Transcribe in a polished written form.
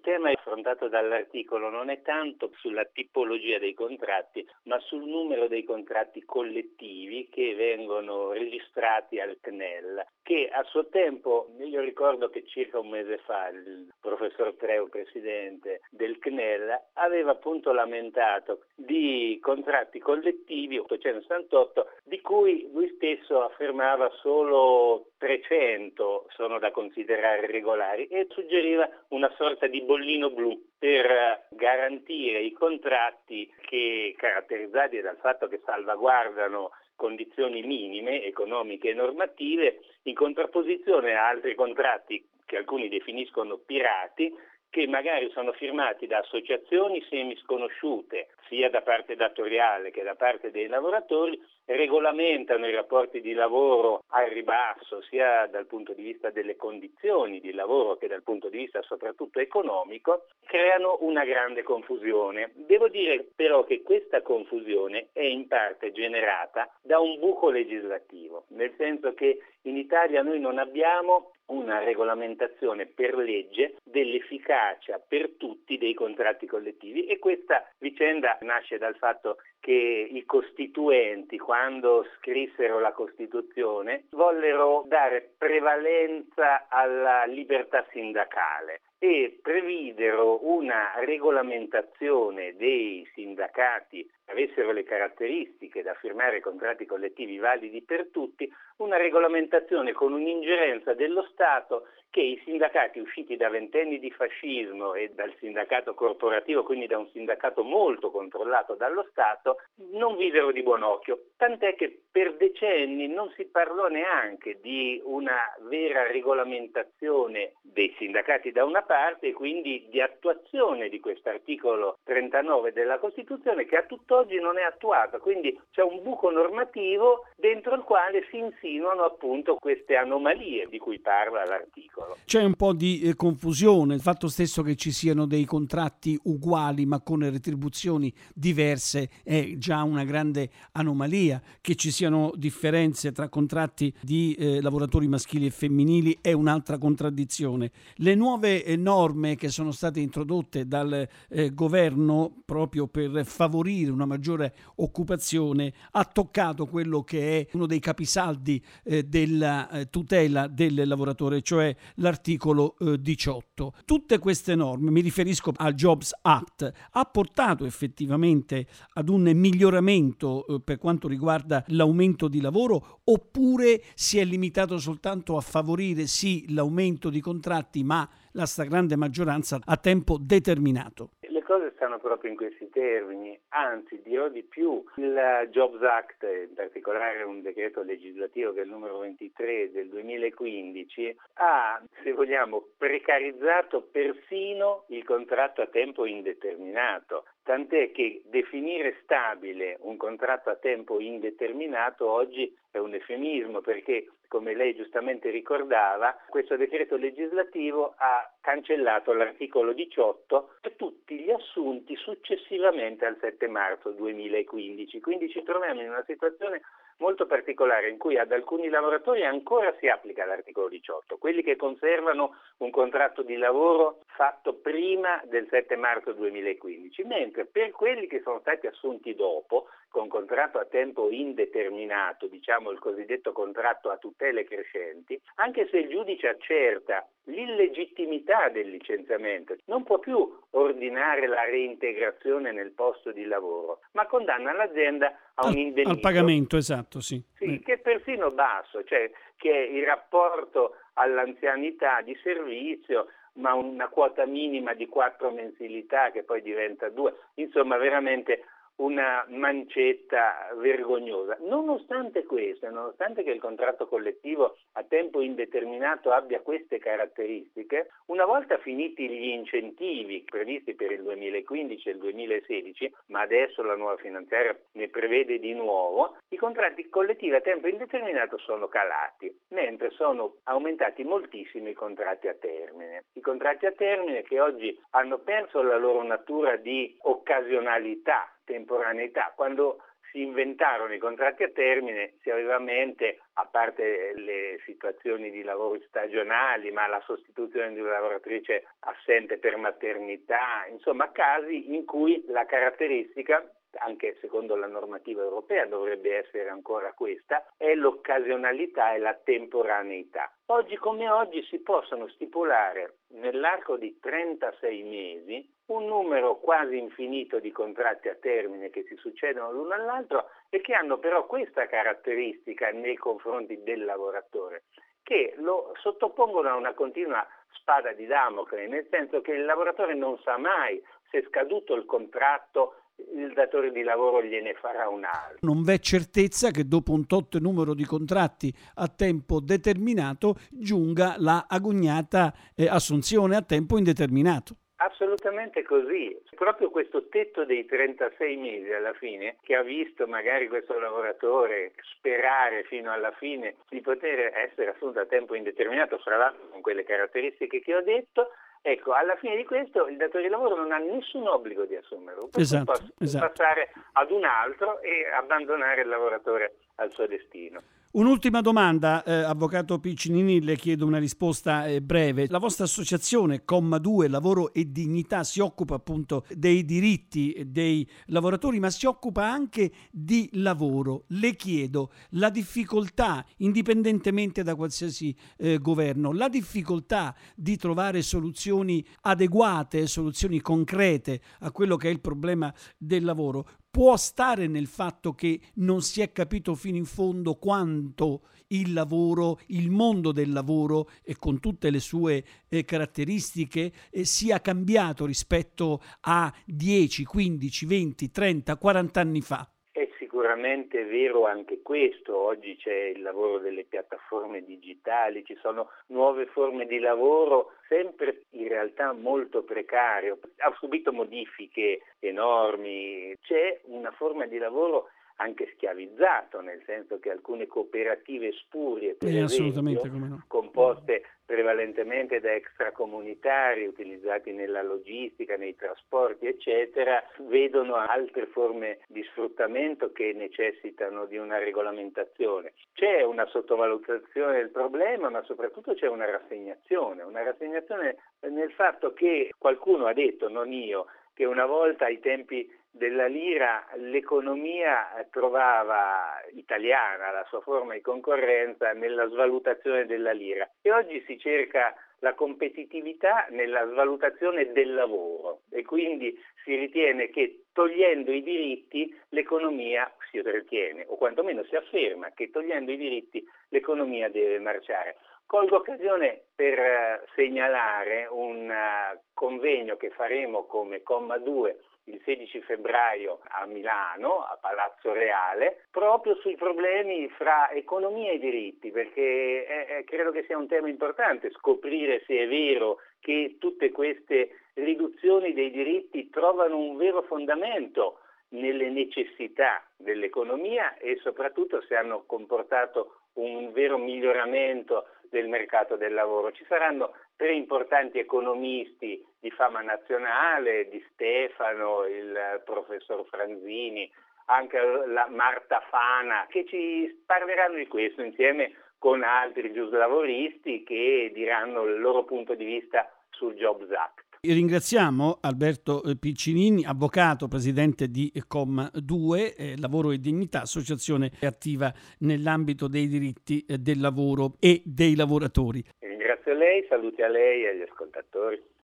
tema affrontato dall'articolo non è tanto sulla tipologia dei contratti, ma sul numero dei contratti collettivi che vengono registrati al CNEL, che a suo tempo, io ricordo che circa un mese fa il professor Treu, presidente del CNEL, aveva appunto lamentato di contratti collettivi 868, di cui lui stesso affermava solo 300 sono da considerare regolari e suggeriva una sorta di bollino blu per garantire i contratti che, caratterizzati dal fatto che salvaguardano condizioni minime economiche e normative, in contrapposizione a altri contratti che alcuni definiscono pirati, che magari sono firmati da associazioni semisconosciute, sia da parte datoriale che da parte dei lavoratori, regolamentano i rapporti di lavoro al ribasso, sia dal punto di vista delle condizioni di lavoro che dal punto di vista soprattutto economico, creano una grande confusione. Devo dire però che questa confusione è in parte generata da un buco legislativo, nel senso che in Italia noi non abbiamo una regolamentazione per legge dell'efficacia per tutti dei contratti collettivi, e questa vicenda nasce dal fatto che i costituenti, quando scrissero la Costituzione, vollero dare prevalenza alla libertà sindacale e previdero una regolamentazione dei sindacati che avessero le caratteristiche da firmare contratti collettivi validi per tutti, una regolamentazione con un'ingerenza dello Stato che i sindacati usciti da ventenni di fascismo e dal sindacato corporativo, quindi da un sindacato molto controllato dallo Stato, non videro di buon occhio. Tant'è che per decenni non si parlò neanche di una vera regolamentazione dei sindacati da una parte e quindi di attuazione di quest'articolo 39 della Costituzione, che a tutt'oggi non è attuata. Quindi c'è un buco normativo dentro il quale si insinuano appunto queste anomalie di cui parla l'articolo. C'è un po' di confusione, il fatto stesso che ci siano dei contratti uguali ma con retribuzioni diverse è già una grande anomalia, che ci siano differenze tra contratti di lavoratori maschili e femminili è un'altra contraddizione. Le nuove norme che sono state introdotte dal governo proprio per favorire una maggiore occupazione ha toccato quello che è uno dei capisaldi della tutela del lavoratore, cioè l'articolo 18. Tutte queste norme, mi riferisco al Jobs Act, ha portato effettivamente ad un miglioramento per quanto riguarda l'aumento di lavoro, oppure si è limitato soltanto a favorire sì l'aumento di contratti, ma la stragrande maggioranza a tempo determinato? Le cose stanno proprio in questi termini, anzi dirò di più, il Jobs Act, in particolare un decreto legislativo che è il numero 23 del 2015, ha, se vogliamo, precarizzato persino il contratto a tempo indeterminato, tant'è che definire stabile un contratto a tempo indeterminato oggi è un eufemismo, perché, come lei giustamente ricordava, questo decreto legislativo ha cancellato l'articolo 18 per tutti gli assunti successivamente al 7 marzo 2015. Quindi ci troviamo in una situazione molto particolare in cui ad alcuni lavoratori ancora si applica l'articolo 18, quelli che conservano un contratto di lavoro fatto prima del 7 marzo 2015, mentre per quelli che sono stati assunti dopo, con contratto a tempo indeterminato, diciamo il cosiddetto contratto a tutele crescenti, anche se il giudice accerta l'illegittimità del licenziamento, non può più ordinare la reintegrazione nel posto di lavoro, ma condanna l'azienda a un indennizzo. Al pagamento, esatto, sì. Sì, che è persino basso, cioè che è il rapporto all'anzianità di servizio, ma una quota minima di 4 mensilità che poi diventa 2, insomma veramente una mancetta vergognosa. Nonostante questo, nonostante che il contratto collettivo a tempo indeterminato abbia queste caratteristiche, una volta finiti gli incentivi previsti per il 2015 e il 2016, ma adesso la nuova finanziaria ne prevede di nuovo, i contratti collettivi a tempo indeterminato sono calati, mentre sono aumentati moltissimo i contratti a termine. I contratti a termine che oggi hanno perso la loro natura di occasionalità, temporaneità. Quando si inventarono i contratti a termine si aveva a mente, a parte le situazioni di lavoro stagionali, ma la sostituzione di una lavoratrice assente per maternità, insomma casi in cui la caratteristica, anche secondo la normativa europea dovrebbe essere ancora questa, è l'occasionalità e la temporaneità. Oggi come oggi si possono stipulare nell'arco di 36 mesi un numero quasi infinito di contratti a termine che si succedono l'uno all'altro e che hanno però questa caratteristica nei confronti del lavoratore, che lo sottopongono a una continua spada di Damocle, nel senso che il lavoratore non sa mai se scaduto il contratto il datore di lavoro gliene farà un altro. Non v'è certezza che dopo un tot numero di contratti a tempo determinato giunga la agognata assunzione a tempo indeterminato. Assolutamente così. Proprio questo tetto dei 36 mesi alla fine, che ha visto magari questo lavoratore sperare fino alla fine di poter essere assunto a tempo indeterminato, fra l'altro con quelle caratteristiche che ho detto, ecco, alla fine di questo il datore di lavoro non ha nessun obbligo di assumerlo, Esatto. passare ad un altro e abbandonare il lavoratore al suo destino. Un'ultima domanda, avvocato Piccinini, le chiedo una risposta breve. La vostra associazione, Comma 2, Lavoro e Dignità, si occupa appunto dei diritti dei lavoratori, ma si occupa anche di lavoro. Le chiedo la difficoltà, indipendentemente da qualsiasi governo, la difficoltà di trovare soluzioni adeguate, soluzioni concrete a quello che è il problema del lavoro, può stare nel fatto che non si è capito fino in fondo quanto il lavoro, il mondo del lavoro e con tutte le sue caratteristiche sia cambiato rispetto a 10, 15, 20, 30, 40 anni fa. È sicuramente vero anche questo. Oggi c'è il lavoro delle piattaforme digitali, ci sono nuove forme di lavoro, sempre in realtà molto precario. Ha subito modifiche enormi. C'è una forma di lavoro anche schiavizzato, nel senso che alcune cooperative spurie, per esempio, composte prevalentemente da extracomunitari utilizzati nella logistica, nei trasporti, eccetera, vedono altre forme di sfruttamento che necessitano di una regolamentazione. C'è una sottovalutazione del problema, ma soprattutto c'è una rassegnazione nel fatto che qualcuno ha detto, non io, che una volta ai tempi della lira l'economia trovava italiana la sua forma di concorrenza nella svalutazione della lira e oggi si cerca la competitività nella svalutazione del lavoro e quindi si ritiene che togliendo i diritti l'economia si ritiene o quantomeno si afferma che togliendo i diritti l'economia deve marciare. Colgo occasione per segnalare un convegno che faremo come Comma 2 il 16 febbraio a Milano, a Palazzo Reale, proprio sui problemi fra economia e diritti, perché credo che sia un tema importante scoprire se è vero che tutte queste riduzioni dei diritti trovano un vero fondamento nelle necessità dell'economia e soprattutto se hanno comportato un vero miglioramento del mercato del lavoro. Ci saranno 3 importanti economisti di fama nazionale, Di Stefano, il professor Franzini, anche la Marta Fana, che ci parleranno di questo insieme con altri giuslavoristi che diranno il loro punto di vista sul Jobs Act. Ringraziamo Alberto Piccinini, avvocato, presidente di Comma 2, Lavoro e Dignità, associazione attiva nell'ambito dei diritti del lavoro e dei lavoratori. Ringrazio lei, saluti a lei e agli ascoltatori.